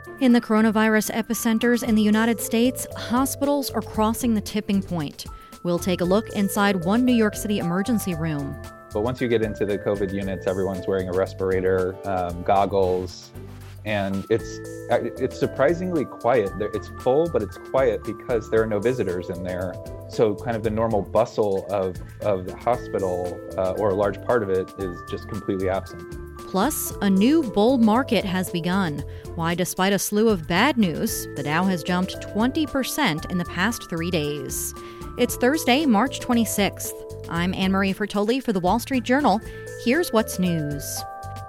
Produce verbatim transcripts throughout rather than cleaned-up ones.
In the coronavirus epicenters in the United States, hospitals are crossing the tipping point. We'll take a look inside one New York City emergency room. But once you get into the COVID units, everyone's wearing a respirator, um, goggles, and it's it's surprisingly quiet. It's full, but it's quiet because there are no visitors in there. So kind of the normal bustle of, of the hospital, uh, or a large part of it, is just completely absent. Plus, a new bull market has begun. Why, despite a slew of bad news, the Dow has jumped twenty percent in the past three days. It's Thursday, March twenty-sixth. I'm Anne-Marie Fertoli for The Wall Street Journal. Here's what's news.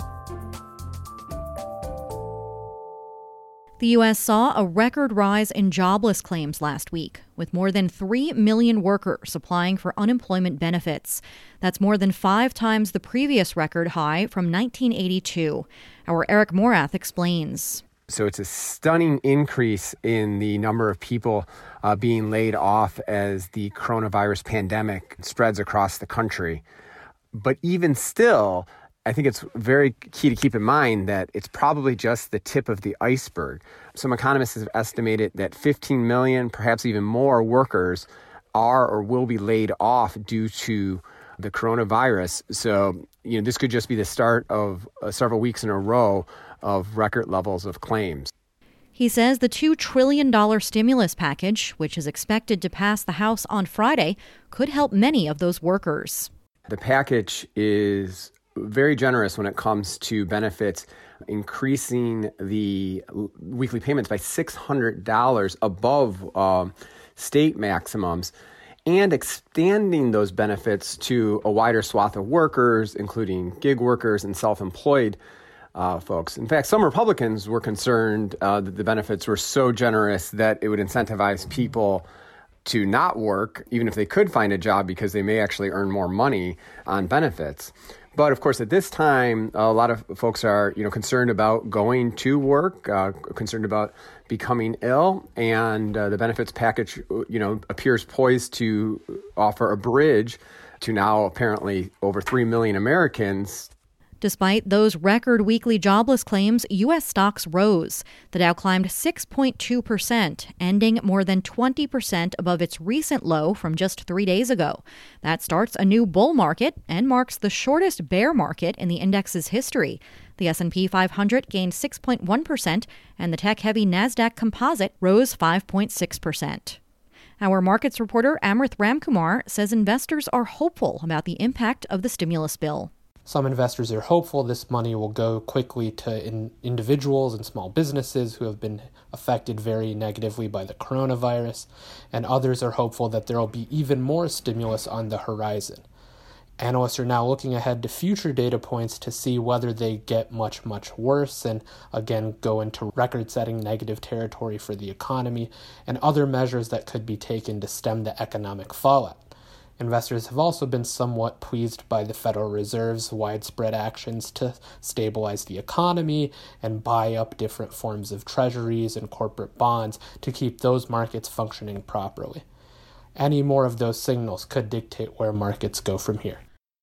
The U S saw a record rise in jobless claims last week, with more than three million workers applying for unemployment benefits. That's more than five times the previous record high from nineteen eighty-two. Our Eric Morath explains. So it's a stunning increase in the number of people uh, being laid off as the coronavirus pandemic spreads across the country. But even still, I think it's very key to keep in mind that it's probably just the tip of the iceberg. Some economists have estimated that fifteen million, perhaps even more, workers are or will be laid off due to the coronavirus. So, you know, this could just be the start of uh, several weeks in a row of record levels of claims. He says the two trillion dollars stimulus package, which is expected to pass the House on Friday, could help many of those workers. The package is very generous when it comes to benefits, increasing the weekly payments by six hundred dollars above um, state maximums, and expanding those benefits to a wider swath of workers, including gig workers and self-employed uh, folks. In fact, some Republicans were concerned uh, that the benefits were so generous that it would incentivize people to not work, even if they could find a job, because they may actually earn more money on benefits. But of course, at this time, a lot of folks are, you know, concerned about going to work, uh, concerned about becoming ill, and uh, the benefits package, you know, appears poised to offer a bridge to now apparently over three million Americans. Despite those record weekly jobless claims, U S stocks rose. The Dow climbed six point two percent, ending more than twenty percent above its recent low from just three days ago. That starts a new bull market and marks the shortest bear market in the index's history. The S and P five hundred gained six point one percent, and the tech-heavy NASDAQ Composite rose five point six percent. Our markets reporter Amrith Ramkumar says investors are hopeful about the impact of the stimulus bill. Some investors are hopeful this money will go quickly to in individuals and small businesses who have been affected very negatively by the coronavirus, and others are hopeful that there will be even more stimulus on the horizon. Analysts are now looking ahead to future data points to see whether they get much, much worse and again go into record-setting negative territory for the economy, and other measures that could be taken to stem the economic fallout. Investors have also been somewhat pleased by the Federal Reserve's widespread actions to stabilize the economy and buy up different forms of treasuries and corporate bonds to keep those markets functioning properly. Any more of those signals could dictate where markets go from here.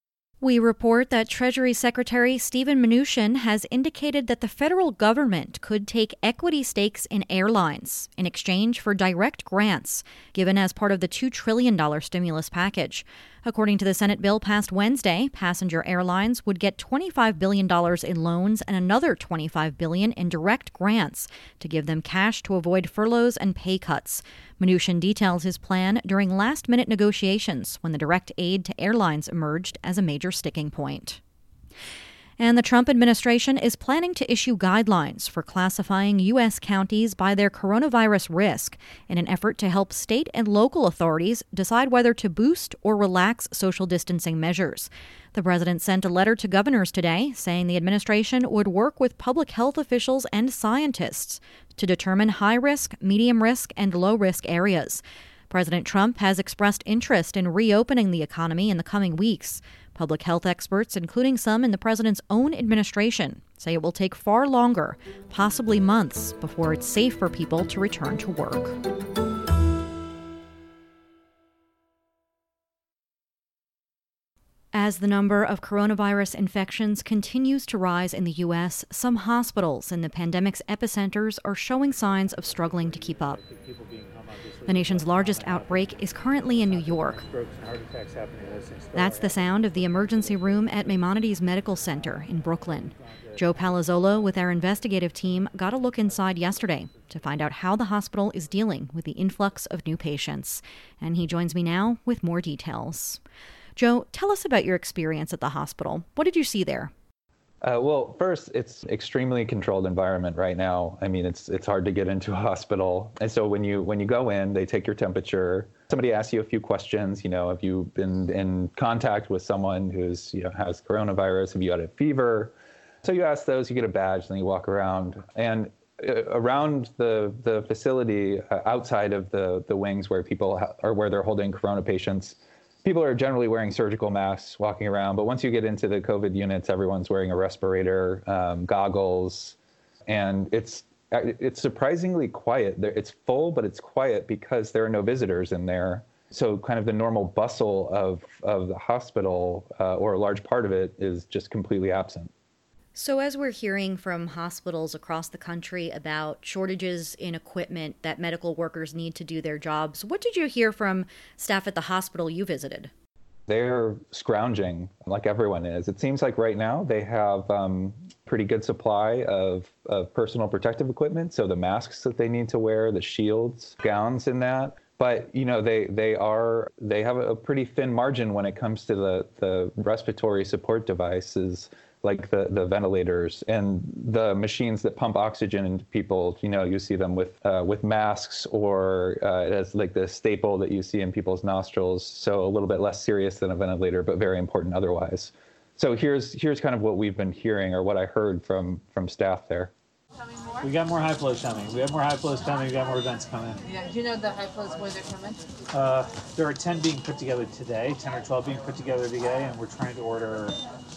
We report that Treasury Secretary Steven Mnuchin has indicated that the federal government could take equity stakes in airlines in exchange for direct grants given as part of the two trillion dollars stimulus package. According to the Senate bill passed Wednesday, passenger airlines would get twenty-five billion dollars in loans and another twenty-five billion dollars in direct grants to give them cash to avoid furloughs and pay cuts. Mnuchin details his plan during last-minute negotiations when the direct aid to airlines emerged as a major sticking point. And the Trump administration is planning to issue guidelines for classifying U S counties by their coronavirus risk in an effort to help state and local authorities decide whether to boost or relax social distancing measures. The president sent a letter to governors today saying the administration would work with public health officials and scientists to determine high-risk, medium-risk, and low-risk areas. President Trump has expressed interest in reopening the economy in the coming weeks. Public health experts, including some in the president's own administration, say it will take far longer, possibly months, before it's safe for people to return to work. As the number of coronavirus infections continues to rise in the U S, some hospitals in the pandemic's epicenters are showing signs of struggling to keep up. The nation's largest outbreak is currently in New York. That's the sound of the emergency room at Maimonides Medical Center in Brooklyn. Joe Palazzolo with our investigative team got a look inside yesterday to find out how the hospital is dealing with the influx of new patients. And he joins me now with more details. Joe, tell us about your experience at the hospital. What did you see there? Uh, well, first, it's extremely controlled environment right now. I mean, it's it's hard to get into a hospital. And so when you when you go in, they take your temperature. Somebody asks you a few questions. You know, have you been in contact with someone who's, you know, has coronavirus? Have you had a fever? So you ask those, you get a badge, and then you walk around. And uh, around the the facility, uh, outside of the the wings where people ha- or where they're holding corona patients, people are generally wearing surgical masks, walking around. But once you get into the COVID units, everyone's wearing a respirator, um, goggles, and it's it's surprisingly quiet. It's full, but it's quiet because there are no visitors in there. So kind of the normal bustle of, of the hospital, uh, or a large part of it, is just completely absent. So as we're hearing from hospitals across the country about shortages in equipment that medical workers need to do their jobs, what did you hear from staff at the hospital you visited? They're scrounging like everyone is. It seems like right now they have um, pretty good supply of, of personal protective equipment. So the masks that they need to wear, the shields, gowns in that. But, you know, they, they are they have a pretty thin margin when it comes to the, the respiratory support devices, like the, the ventilators and the machines that pump oxygen into people. You know, you see them with uh, with masks, or uh, it has like the staple that you see in people's nostrils. So a little bit less serious than a ventilator, but very important otherwise. So here's here's kind of what we've been hearing, or what I heard from from staff there. We got more high flows coming. We have more high flows coming. We got more events coming. Yeah. Do you know the high flows where they're coming? Uh, there are ten being put together today, ten or twelve being put together today, and we're trying to order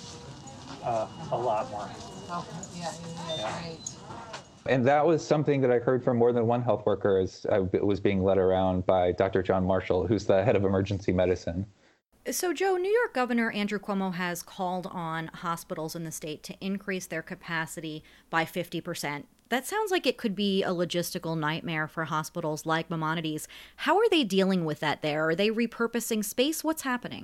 Uh, a lot more. Oh, yeah, yeah, yeah, great. And that was something that I heard from more than one health worker as I was being led around by Doctor John Marshall, who's the head of emergency medicine. So, Joe, New York Governor Andrew Cuomo has called on hospitals in the state to increase their capacity by fifty percent. That sounds like it could be a logistical nightmare for hospitals like Maimonides. How are they dealing with that there? Are they repurposing space? What's happening?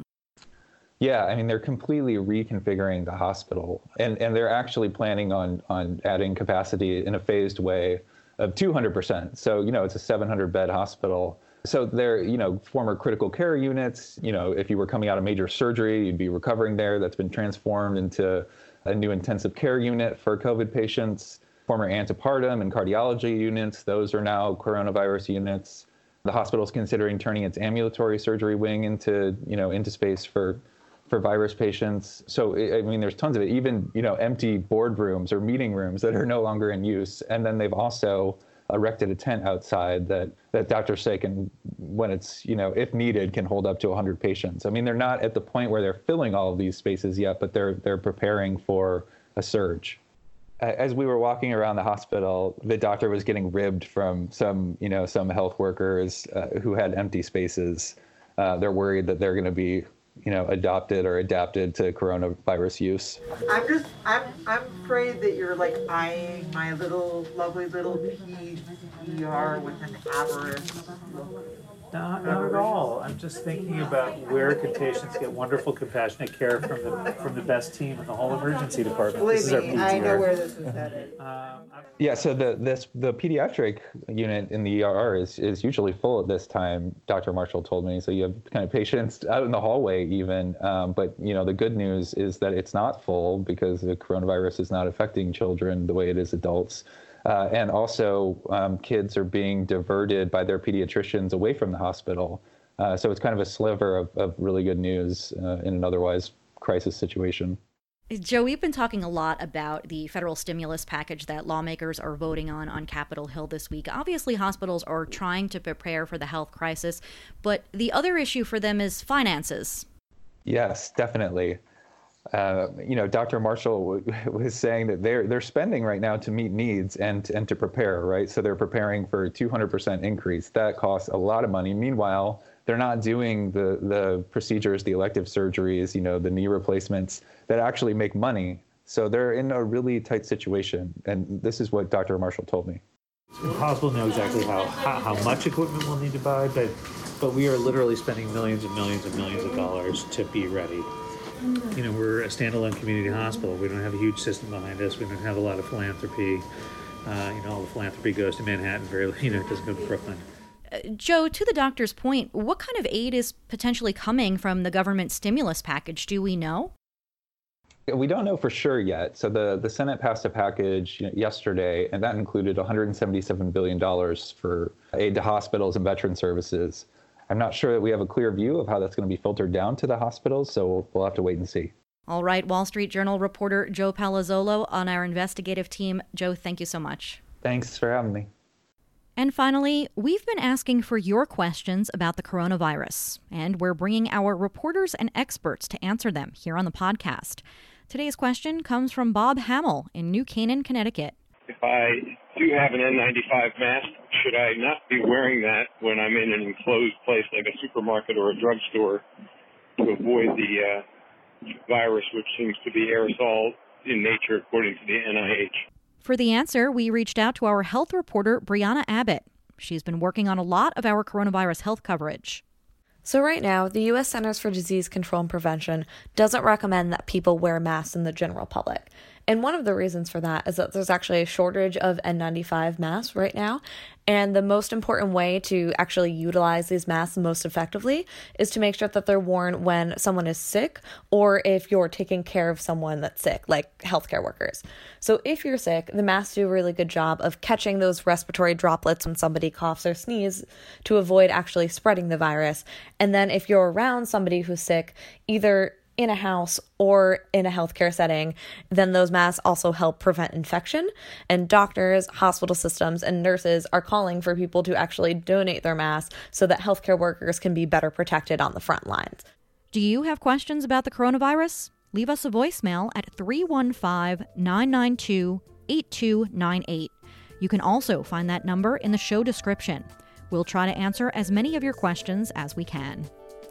Yeah, I mean, they're completely reconfiguring the hospital, and, and they're actually planning on, on adding capacity in a phased way of two hundred percent. So, you know, it's a seven hundred bed hospital. So they're, you know, former critical care units. You know, if you were coming out of major surgery, you'd be recovering there. That's been transformed into a new intensive care unit for COVID patients. Former antepartum and cardiology units, those are now coronavirus units. The hospital's considering turning its ambulatory surgery wing into, you know, into space for for virus patients. So, I mean, there's tons of it, even, you know, empty boardrooms or meeting rooms that are no longer in use. And then they've also erected a tent outside that, that doctors say can, when it's, you know, if needed, can hold up to one hundred patients. I mean, they're not at the point where they're filling all of these spaces yet, but they're they're preparing for a surge. As we were walking around the hospital, the doctor was getting ribbed from some, you know, some health workers uh, who had empty spaces. Uh, they're worried that they're going to be, you know, adopted or adapted to coronavirus use. I'm just, I'm, I'm afraid that you're like eyeing my little, lovely little P C R with an avarice look. Not, not at all. I'm just thinking about where could patients get wonderful, compassionate care from the from the best team in the whole emergency department. Believe This is our me, P T R. I know where this is headed. Um, Yeah, so the this the pediatric unit in the E R R is, is usually full at this time, Doctor Marshall told me. So you have kind of patients out in the hallway even. Um, but, you know, the good news is that it's not full because the coronavirus is not affecting children the way it is adults. Uh, and also, um, kids are being diverted by their pediatricians away from the hospital. Uh, so it's kind of a sliver of, of really good news uh, in an otherwise crisis situation. Joe, we've been talking a lot about the federal stimulus package that lawmakers are voting on on Capitol Hill this week. Obviously, hospitals are trying to prepare for the health crisis, but the other issue for them is finances. Yes, definitely. Uh, you know, Doctor Marshall w- was saying that they're they're spending right now to meet needs and and to prepare, right? So they're preparing for a two hundred percent increase. That costs a lot of money. Meanwhile, they're not doing the, the procedures, the elective surgeries, you know, the knee replacements that actually make money. So they're in a really tight situation. And this is what Doctor Marshall told me. It's impossible to know exactly how, how, how much equipment we'll need to buy, but, but we are literally spending millions and millions and millions of dollars to be ready. You know, we're a standalone community hospital. We don't have a huge system behind us. We don't have a lot of philanthropy. Uh, you know, all the philanthropy goes to Manhattan. Very, you know, it doesn't go to Brooklyn. Uh, Joe, to the doctor's point, what kind of aid is potentially coming from the government stimulus package? Do we know? We don't know for sure yet. So the, the Senate passed a package you know, yesterday, and that included one hundred seventy-seven billion dollars for aid to hospitals and veteran services. I'm not sure that we have a clear view of how that's going to be filtered down to the hospitals, so we'll, we'll have to wait and see. All right, Wall Street Journal reporter Joe Palazzolo on our investigative team. Joe, thank you so much. Thanks for having me. And finally, we've been asking for your questions about the coronavirus, and we're bringing our reporters and experts to answer them here on the podcast. Today's question comes from Bob Hamill in New Canaan, Connecticut. If I do have an N ninety-five mask, should I not be wearing that when I'm in an enclosed place like a supermarket or a drugstore to avoid the uh, virus, which seems to be aerosol in nature, according to the N I H? For the answer, we reached out to our health reporter, Brianna Abbott. She's been working on a lot of our coronavirus health coverage. So right now, the U S Centers for Disease Control and Prevention doesn't recommend that people wear masks in the general public. And one of the reasons for that is that there's actually a shortage of N ninety-five masks right now. And the most important way to actually utilize these masks most effectively is to make sure that they're worn when someone is sick or if you're taking care of someone that's sick, like healthcare workers. So if you're sick, the masks do a really good job of catching those respiratory droplets when somebody coughs or sneezes to avoid actually spreading the virus. And then if you're around somebody who's sick, either in a house or in a healthcare setting, then those masks also help prevent infection. And doctors, hospital systems, and nurses are calling for people to actually donate their masks so that healthcare workers can be better protected on the front lines. Do you have questions about the coronavirus? Leave us a voicemail at three one five, nine nine two, eight two nine eight. You can also find that number in the show description. We'll try to answer as many of your questions as we can.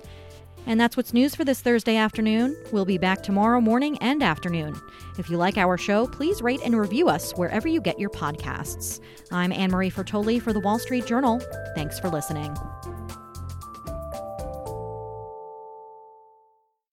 And that's what's news for this Thursday afternoon. We'll be back tomorrow morning and afternoon. If you like our show, please rate and review us wherever you get your podcasts. I'm Anne-Marie Fertoli for the Wall Street Journal. Thanks for listening.